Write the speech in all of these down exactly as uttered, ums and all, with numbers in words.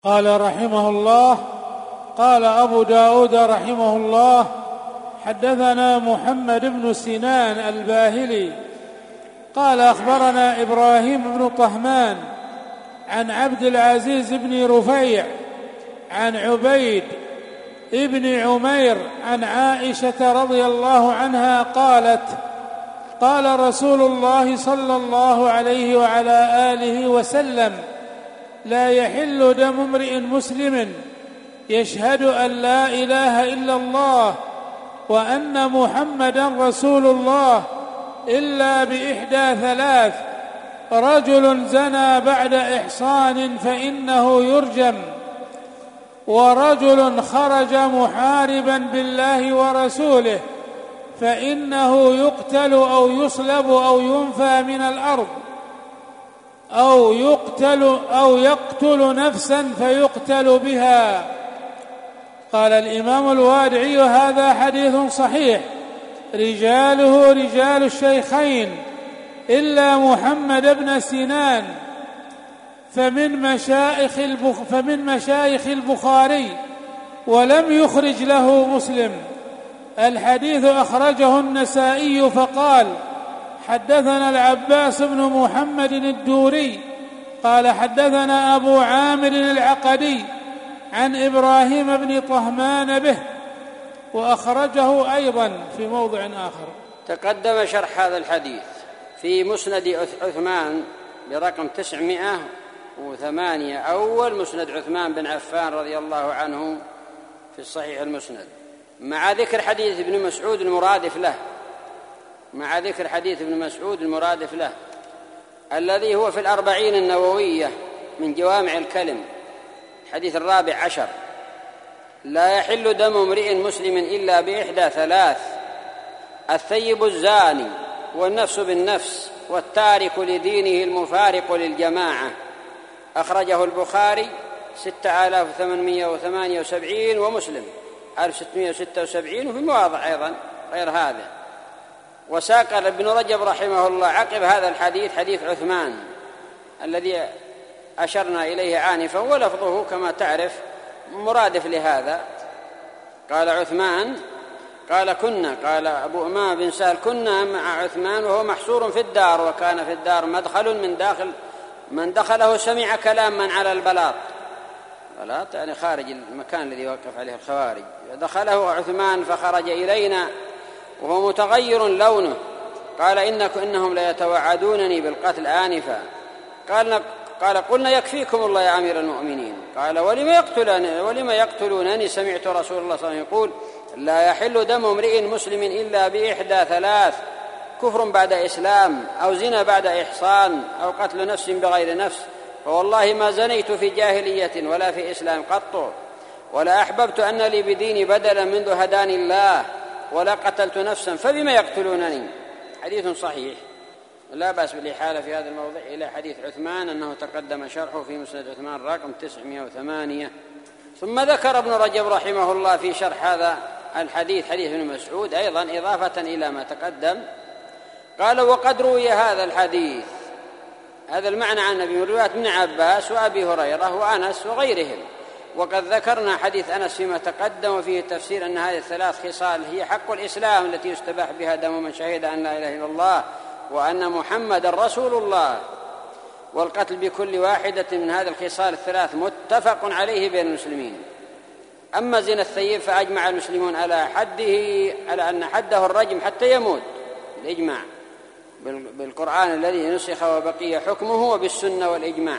قال رحمه الله: قال أبو داود رحمه الله: حدثنا محمد بن سنان الباهلي قال أخبرنا إبراهيم بن طهمان عن عبد العزيز بن رفيع عن عبيد ابن عمير عن عائشة رضي الله عنها قالت: قال رسول الله صلى الله عليه وعلى آله وسلم: لا يحل دم امرئ مسلم يشهد أن لا إله إلا الله وأن محمدا رسول الله إلا بإحدى ثلاث: رجل زنى بعد إحصان فإنه يرجم، ورجل خرج محاربا بالله ورسوله فإنه يقتل أو يصلب أو ينفى من الأرض، أو يقتل أو يقتل نفسا فيقتل بها. قال الإمام الوادعي: هذا حديث صحيح رجاله رجال الشيخين إلا محمد بن سنان فمن مشايخ البخ فمن مشايخ البخاري ولم يخرج له مسلم. الحديث أخرجه النسائي فقال: حدثنا العباس بن محمد الدوري قال حدثنا أبو عامر العقدي عن إبراهيم بن طهمان به، وأخرجه أيضا في موضع آخر. تقدم شرح هذا الحديث في مسند عثمان برقم تسعمائة وثمانية، أول مسند عثمان بن عفان رضي الله عنه في الصحيح المسند، مع ذكر حديث ابن مسعود المرادف له مع ذكر حديث ابن مسعود المرادف له الذي هو في الأربعين النووية من جوامع الكلم، الحديث الرابع عشر: لا يحل دم امرئ مسلم إلا بإحدى ثلاث: الثيب الزاني، والنفس بالنفس، والتارك لدينه المفارق للجماعة. أخرجه البخاري ستة آلاف وثمانمائة وثمانية وسبعين ومسلم ألف وستمائة وستة وسبعين، وفي مواضع أيضا غير هذا. وساق ابن رجب رحمه الله عقب هذا الحديث حديث عثمان الذي أشرنا إليه آنفا، ولفظه كما تعرف مرادف لهذا. قال عثمان قال كنا قال أبو أمامة بن سهل: كنا مع عثمان وهو محصور في الدار، وكان في الدار مدخل من داخل من دخله سمع كلام من على البلاط. بلاط يعني خارج المكان الذي وقف عليه الخوارج. دخله عثمان فخرج إلينا وهو متغير لونه، قال: إنك إنهم ليتوعدونني بالقتل آنفا. قال قال قلنا: يكفيكم الله يا أمير المؤمنين. قال: ولما يقتلونني ولما يقتلونني سمعت رسول الله صلى الله عليه وسلم يقول: لا يحل دم امرئ مسلم إلا بإحدى ثلاث: كفر بعد إسلام، أو زنا بعد إحصان، أو قتل نفس بغير نفس. فوالله ما زنيت في جاهلية ولا في إسلام قط، ولا أحببت أن لي بديني بدلا منذ هداني الله، ولا قتلت نفسا، فبما يقتلونني. حديث صحيح لا بأس بالإحالة في هذا الموضع إلى حديث عثمان أنه تقدم شرحه في مسند عثمان رقم تسعمائة وثمانية. ثم ذكر ابن رجب رحمه الله في شرح هذا الحديث حديث ابن مسعود أيضا إضافة إلى ما تقدم، قال: وقد روي هذا الحديث، هذا المعنى عن أبي رواية ابن عباس وأبي هريرة وأنس وغيرهم. وقد ذكرنا حديث أنس فيما تقدم، وفيه التفسير أن هذه الثلاث خصال هي حق الإسلام التي يستباح بها دم من شهد أن لا إله إلا الله وأن محمد رسول الله، والقتل بكل واحدة من هذه الخصال الثلاث متفق عليه بين المسلمين. أما زنا الثيب فأجمع المسلمون على حده على أن حده الرجم حتى يموت، الإجماع بالقرآن الذي نسخ وبقي حكمه، وبالسنة والإجماع،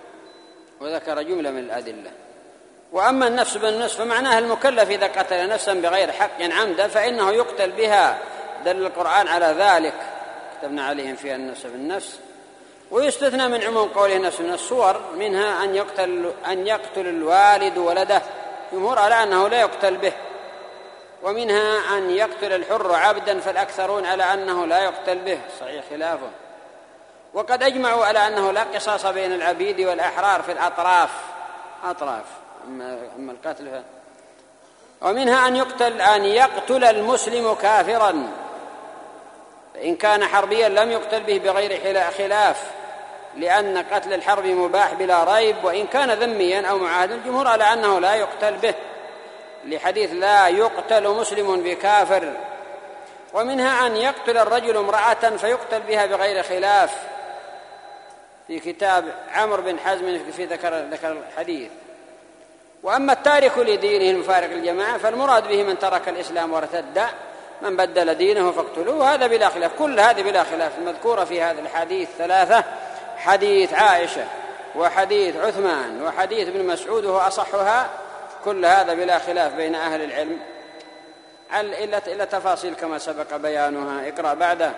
وذكر جملة من الأدلة. وأما النفس بالنفس فمعناها المكلف إذا قتل نفسا بغير حق عمدا فإنه يقتل بها، دل القرآن على ذلك: كتبنا عليهم فيها النفس بالنفس. ويستثنى من عموم قوله نفس من الصور منها أن يقتل أن يقتل الوالد ولده، جمهور على أنه لا يقتل به. ومنها أن يقتل الحر عبدا، فالأكثرون على أنه لا يقتل به، صحيح خلافه. وقد أجمعوا على أنه لا قصاص بين العبيد والأحرار في الأطراف أطراف أما القتل ف... ومنها أن يقتل أن يقتل المسلم كافرا، فإن كان حربيا لم يقتل به بغير خلاف، لأن قتل الحرب مباح بلا ريب، وإن كان ذميا أو معاهدا. الجمهور على أنه لا يقتل به، لحديث لا يقتل مسلم بكافر. ومنها أن يقتل الرجل امرأة فيقتل بها بغير خلاف، في كتاب عمرو بن حزم في ذكر ذكر الحديث. وأما التارك لدينه المفارق الجماعة فالمراد به من ترك الإسلام وارتد، من بدل دينه فاقتلوه، هذا بلا خلاف. كل هذه بلا خلاف المذكورة في هذا الحديث ثلاثة: حديث عائشة وحديث عثمان وحديث ابن مسعود وهو أصحها، كل هذا بلا خلاف بين أهل العلم، إلا تفاصيل كما سبق بيانها. اقرأ بعده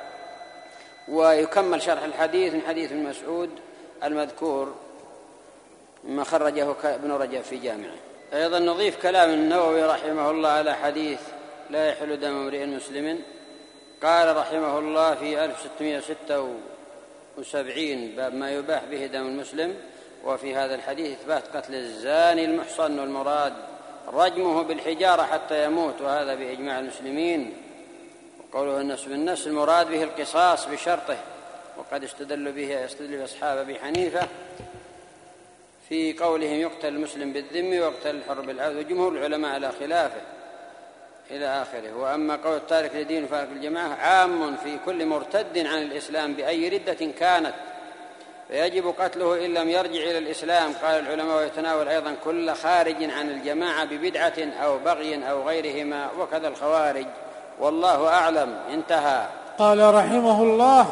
ويكمل شرح الحديث من حديث ابن مسعود المذكور مما خرجه ابن رجب في جامعه. أيضا نضيف كلام النووي رحمه الله على حديث لا يحل دم امرئ مسلم. قال رحمه الله في ألف وستمائة وستة وسبعين باب ما يباح به دم المسلم، وفي هذا الحديث إثبات قتل الزاني المحصن، والمراد رجمه بالحجارة حتى يموت، وهذا بإجماع المسلمين. وقوله النفس بالنفس المراد به القصاص بشرطه، وقد استدل به يستدل به أصحاب أبي حنيفة في قولهم يقتل المسلم بالذم ويقتل الحر بالعبد، وجمهور العلماء على خلافه إلى آخره. وأما قول التارك لدين فارق الجماعة عام في كل مرتد عن الإسلام بأي ردة كانت، فيجب قتله إن لم يرجع إلى الإسلام. قال العلماء ويتناول أيضا كل خارج عن الجماعة ببدعة أو بغي أو غيرهما، وكذا الخوارج، والله أعلم. انتهى. قال رحمه الله: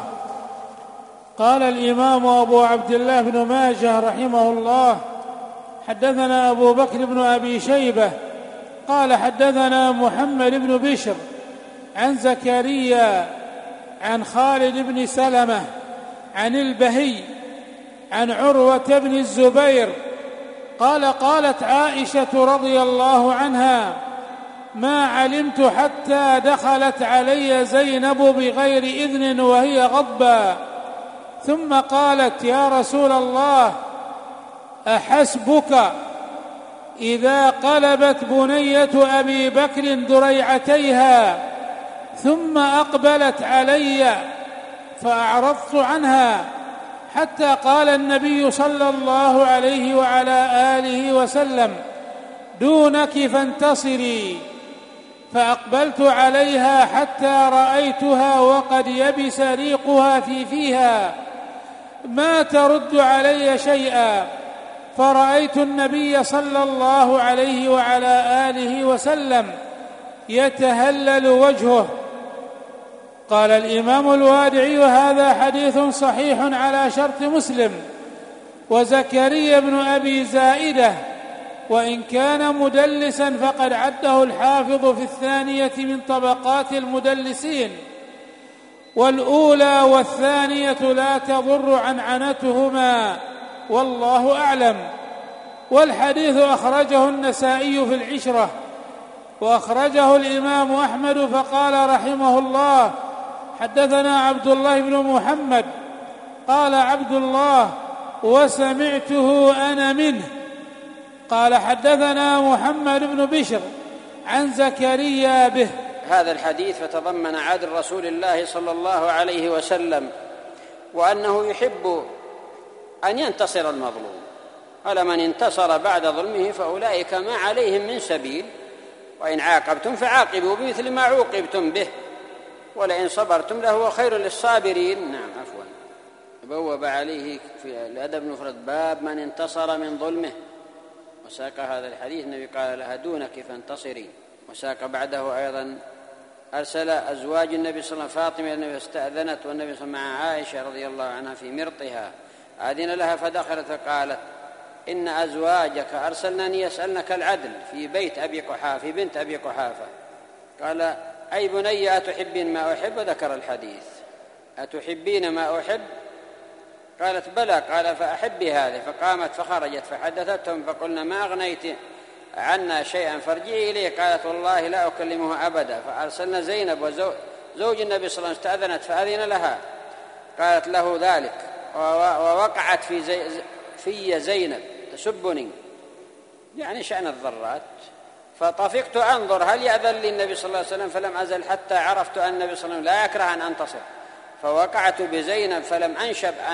قال الإمام أبو عبد الله بن ماجه رحمه الله: حدثنا أبو بكر بن أبي شيبة قال حدثنا محمد بن بشر عن زكريا عن خالد بن سلمة عن البهي عن عروة بن الزبير قال: قالت عائشة رضي الله عنها: ما علمت حتى دخلت علي زينب بغير إذن وهي غضبى، ثم قالت: يا رسول الله، أحسبك إذا قلبت بنية أبي بكر دريعتيها ثم أقبلت علي فأعرضت عنها، حتى قال النبي صلى الله عليه وعلى آله وسلم: دونك فانتصري، فأقبلت عليها حتى رأيتها وقد يبس ريقها في فيها ما ترد علي شيئا، فرأيت النبي صلى الله عليه وعلى آله وسلم يتهلل وجهه. قال الإمام الوادعي: وهذا حديث صحيح على شرط مسلم. وزكريا بن أبي زائدة وإن كان مدلسا فقد عده الحافظ في الثانية من طبقات المدلسين، والأولى والثانية لا تضر عنعنتهما، والله أعلم. والحديث أخرجه النسائي في العشرة، وأخرجه الإمام أحمد فقال رحمه الله: حدثنا عبد الله بن محمد قال عبد الله: وسمعته أنا منه. قال: حدثنا محمد بن بشر عن زكريا به. هذا الحديث فتضمن عدل رسول الله صلى الله عليه وسلم، وأنه يحب أن ينتصر المظلوم، قال: من انتصر بعد ظلمه فأولئك ما عليهم من سبيل، وإن عاقبتم فعاقبوا بمثل ما عوقبتم به، ولئن صبرتم لهو خير للصابرين. نعم عفوا. بوب عليه في الأدب المفرد باب من انتصر من ظلمه، وساق هذا الحديث النبي قال لها: دونك فانتصري. وساق بعده أيضا: أرسل أزواج النبي صلى الله عليه وسلم فاطمة النبي استأذنت والنبي صلى الله عليه وسلم مع عائشة رضي الله عنها في مرطها، أذن لها فدخلت فقالت: إن أزواجك أرسلنني يسألنك العدل في بيت أبي قحافة في بنت أبي قحافة. قال: أي بني أتحبين ما أحب؟ وذكر الحديث: أتحبين ما أحب؟ قالت: بلى. قال: فأحبي هذه. فقامت فخرجت فحدثتهم فقلنا: ما أغنيت عنا شيئا فارجعي إليه. قالت: والله لا أكلمه أبدا. فأرسلنا زينب وزوج النبي صلى الله عليه وسلم استأذنت فأذن لها، قالت له ذلك، ووقعت في, زي في زينب تسبني، يعني شأن الضرات. فطفقت أنظر هل يأذن لي النبي صلى الله عليه وسلم، فلم أزل حتى عرفت أن النبي صلى الله عليه وسلم لا يكره أن أنتصر، فوقعت بزينب فلم أنشب أن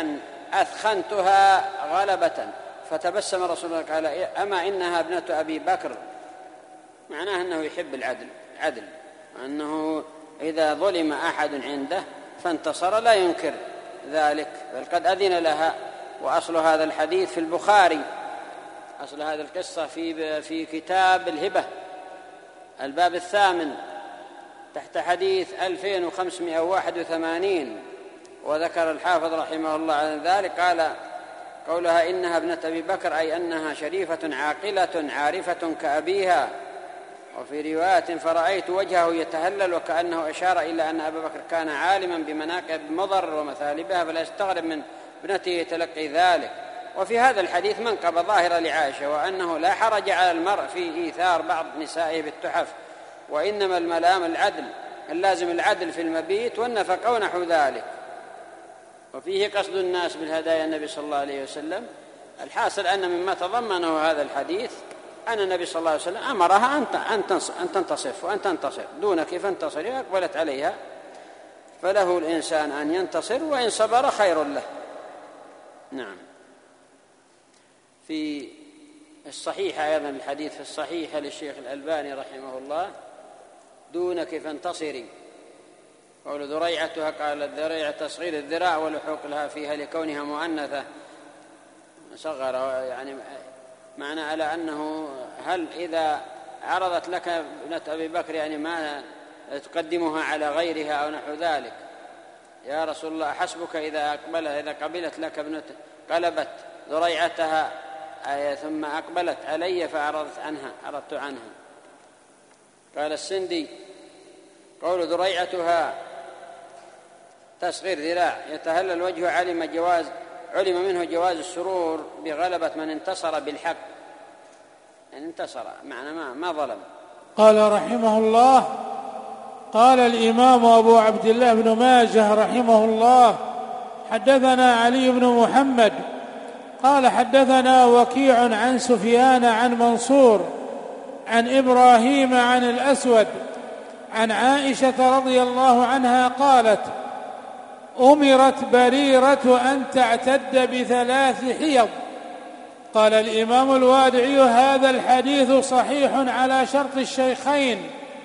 أثخنتها غلبة. فتبسم رسول الله قال أما إنها ابنة أبي بكر، معناه أنه يحب العدل عدل، أنه إذا ظلم أحد عنده فانتصر لا ينكر ذلك، بل قد أذن لها. وأصل هذا الحديث في البخاري، أصل هذه القصة في في كتاب الهبة الباب الثامن تحت حديث ألفين وخمسمائة وواحد وثمانين. وذكر الحافظ رحمه الله عن ذلك قال قولها إنها ابنة أبي بكر أي أنها شريفة عاقلة عارفة كأبيها. وفي رواية فرأيت وجهه يتهلل وكأنه أشار إلى أن أبا بكر كان عالما بمناقب مضر ومثالبها فلا يستغرب من ابنته تلقي ذلك. وفي هذا الحديث منقبة ظاهرة لعائشة، وأنه لا حرج على المرء في إيثار بعض نسائه بالتحف، وإنما الملام العدل اللازم العدل في المبيت والنفقة ونحو ذلك. وفيه قصد الناس بالهدايا النبي صلى الله عليه وسلم. الحاصل أن مما تضمنه هذا الحديث أن النبي صلى الله عليه وسلم أمرها أن تنتصف وأن تنتصر دونك فانتصر. أقبلت عليها فله الإنسان أن ينتصر، وإن صبر خير له. نعم. في الصحيح أيضا الحديث في الصحيح للشيخ الألباني رحمه الله دونك فانتصري. قول ذريعتها قال الذريعة تصغير الذراع ولحوق لها فيها لكونها مؤنثة صغر، يعني معنى على أنه هل إذا عرضت لك ابنة أبي بكر يعني ما تقدمها على غيرها أو نحو ذلك، يا رسول الله حسبك إذا أقبل إذا قبلت لك ابنة قلبت ذريعتها ثم أقبلت علي فأعرضت عنها أردت عنها. قال السندي قول ذريعتها تصغير ذراع يتهلل وجهه علم جواز علم منه جواز السرور بغلبة من انتصر بالحق، يعني انتصر معنى ما, ما ظلم. قال رحمه الله قال الإمام أبو عبد الله بن ماجه رحمه الله حدثنا علي بن محمد قال حدثنا وكيع عن سفيان عن منصور عن إبراهيم عن الأسود عن عائشة رضي الله عنها قالت أمرت بريرة أن تعتد بثلاث حيض. قال الإمام الوادعي هذا الحديث صحيح على شرط الشيخين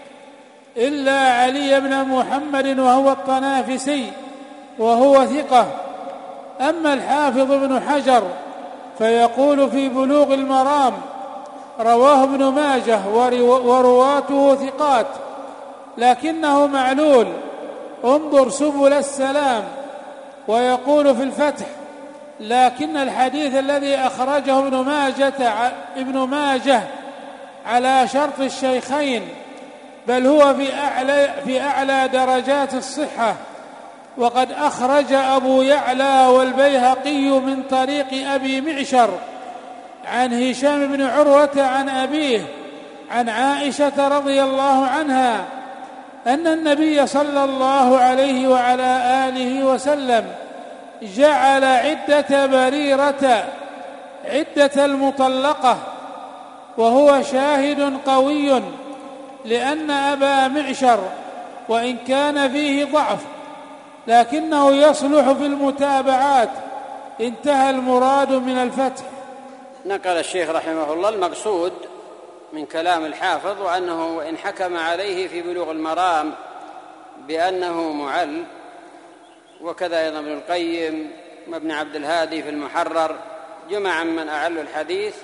إلا علي بن محمد وهو الطنافسي وهو ثقة. أما الحافظ ابن حجر فيقول في بلوغ المرام رواه ابن ماجه ورواته ثقات لكنه معلول، انظر سبل السلام. ويقول في الفتح لكن الحديث الذي أخرجه ابن ماجة, ابن ماجه على شرط الشيخين بل هو في أعلى, في أعلى درجات الصحة. وقد أخرج أبو يعلى والبيهقي من طريق أبي معشر عن هشام بن عروة عن أبيه عن عائشة رضي الله عنها أن النبي صلى الله عليه وعلى آله وسلم جعل عدة بريرة عدة المطلقة، وهو شاهد قوي لأن أبا معشر وإن كان فيه ضعف لكنه يصلح في المتابعات. انتهى المراد من الفتح. نقل الشيخ رحمه الله المقصود من كلام الحافظ وأنه وإن حكم عليه في بلوغ المرام بأنه معل، وكذا أيضا ابن القيم وابن عبد الهادي في المحرر جمع من أعل الحديث،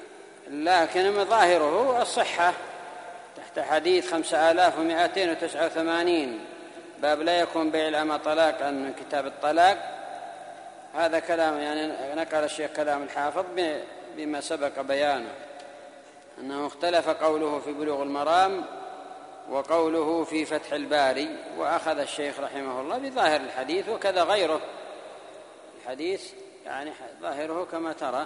لكن ظاهره الصحة تحت حديث خمسة آلاف ومائتين وتسعة وثمانين باب لا يكون بيع الأمة طلاقا من كتاب الطلاق. هذا كلام يعني نقل الشيخ كلام الحافظ بما سبق بيانه أنه اختلف قوله في بلوغ المرام وقوله في فتح الباري، وأخذ الشيخ رحمه الله بظاهر الحديث وكذا غيره. الحديث يعني ظاهره كما ترى.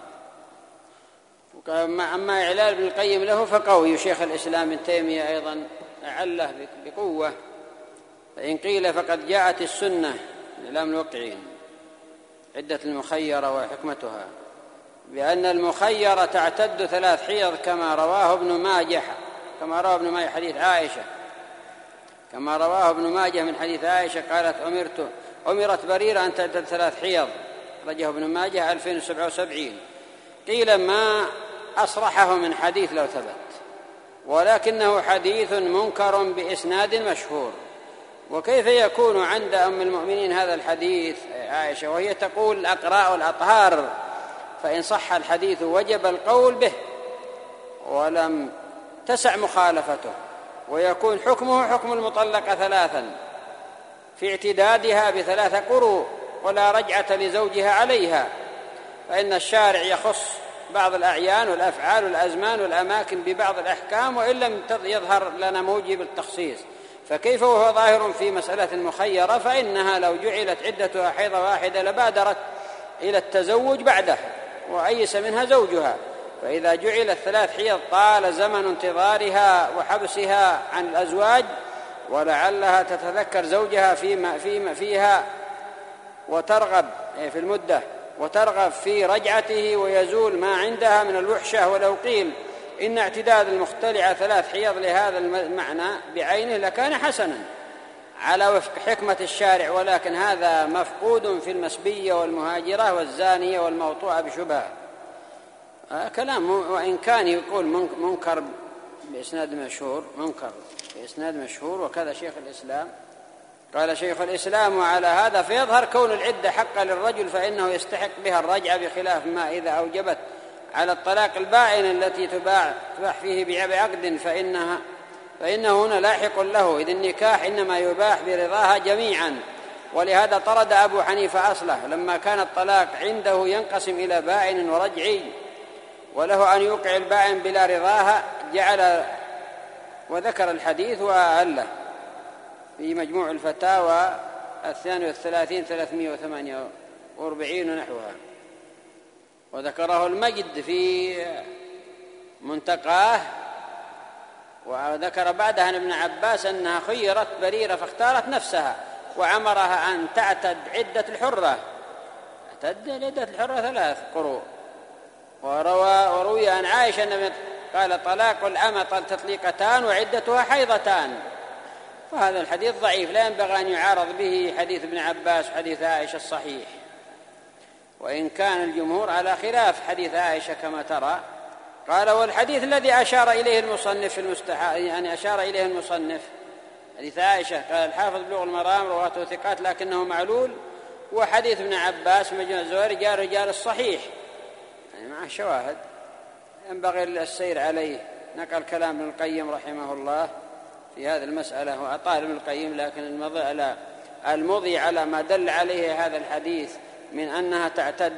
أما إعلال ابن القيم له فقوي، شيخ الإسلام ابن تيمية أيضا أعله بقوة. فإن قيل فقد جاءت السنة الإعلام الوقعين عدة المخيرة وحكمتها بأن المخيرة تعتد ثلاث حيض كما رواه ابن ماجه كما رواه ابن ماجه حديث عائشة كما رواه ابن ماجه من حديث عائشة قالت أمرت أمرت بريرة أن تعتد ثلاث حيض أخرجه ابن ماجه ألفين وسبعة وسبعين. قيل ما أصرحه من حديث لو ثبت، ولكنه حديث منكر بإسناد مشهور. وكيف يكون عند أم المؤمنين هذا الحديث عائشة وهي تقول الأقراء والأطهار؟ فإن صح الحديث وجب القول به ولم تسع مخالفته، ويكون حكمه حكم المطلقة ثلاثا في اعتدادها بثلاثة قروء ولا رجعة لزوجها عليها، فإن الشارع يخص بعض الأعيان والأفعال والأزمان والأماكن ببعض الأحكام وإن لم يظهر لنا موجب التخصيص، فكيف وهو ظاهر في مسألة مخيرة؟ فإنها لو جعلت عدتها حيضة واحدة لبادرت إلى التزوج بعده وأيس منها زوجها، فإذا جعلت ثلاث حيض طال زمن انتظارها وحبسها عن الأزواج ولعلها تتذكر زوجها فيما فيما فيها وترغب في المدة وترغب في رجعته ويزول ما عندها من الوحشة. ولو قيل إن اعتداد المختلعة ثلاث حيض لهذا المعنى بعينه لكان حسنا على وفق حكمة الشارع، ولكن هذا مفقود في المسبية والمهاجرة والزانية والموطوعة بشبهة. آه كلام، وإن كان يقول منكر بإسناد مشهور، منكر بإسناد مشهور، وكذا شيخ الإسلام قال شيخ الإسلام: وعلى هذا فيظهر كون العدة حق للرجل فإنه يستحق بها الرجعة، بخلاف ما إذا أوجبت على الطلاق البائن التي تباع تباح فيه بعقد فإنها فإنه هنا لاحق له، إذ النكاح إنما يباح برضاها جميعا. ولهذا طرد أبو حنيفة أصله لما كان الطلاق عنده ينقسم إلى بائن ورجعي، وله أن يوقع البائن بلا رضاها، جعل وذكر الحديث وأعله في مجموع الفتاوى الثاني والثلاثين ثلاثمائة وثمانية وأربعين ونحوها، وذكره المجد في منتقاه، وذكر بعدها عن ابن عباس أنها خيرت بريرة فاختارت نفسها وعمرها أن تعتد عدة الحرة، تعتد عدة الحرة ثلاث قروء. وروى وروي عن عائشة أن قال: طلاق الأمة تطليقتان وعدتها حيضتان. فهذا الحديث ضعيف لا ينبغي أن يعارض به حديث ابن عباس وحديث عائشة الصحيح، وإن كان الجمهور على خلاف حديث عائشة كما ترى. قال: والحديث الذي أشار إليه المصنف في المستحاض، يعني أشار إليه المصنف حديث عائشة، قال الحافظ بلوغ المرام رواته ثقات لكنه معلول، وحديث ابن عباس مجموع الزوائر رجال رجال الصحيح، يعني معه شواهد ينبغي السير عليه. نقل كلام ابن القيم رحمه الله في هذه المسألة وأطال ابن القيم، لكن المضي على المضي على ما دل عليه هذا الحديث من أنها تعتد،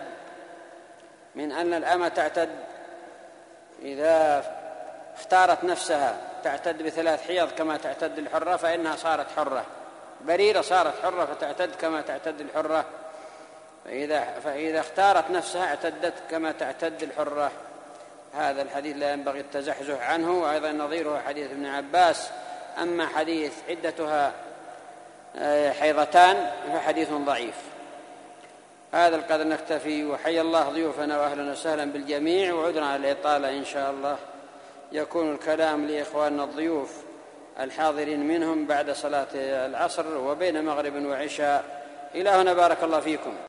من أن الأمة تعتد إذا اختارت نفسها تعتد بثلاث حيض كما تعتد الحرة، فإنها صارت حرة بريرة، صارت حرة فتعتد كما تعتد الحرة، فإذا, فإذا اختارت نفسها اعتدت كما تعتد الحرة. هذا الحديث لا ينبغي التزحزح عنه، وأيضا نظيره حديث ابن عباس. أما حديث عدتها حيضتان فحديث ضعيف. هذا القدر نكتفي، وحي الله ضيوفنا وأهلا وسهلا بالجميع، وعذرا على الإطالة إن شاء الله يكون الكلام لإخواننا الضيوف الحاضرين منهم بعد صلاة العصر وبين مغرب وعشاء. إلى هنا بارك الله فيكم.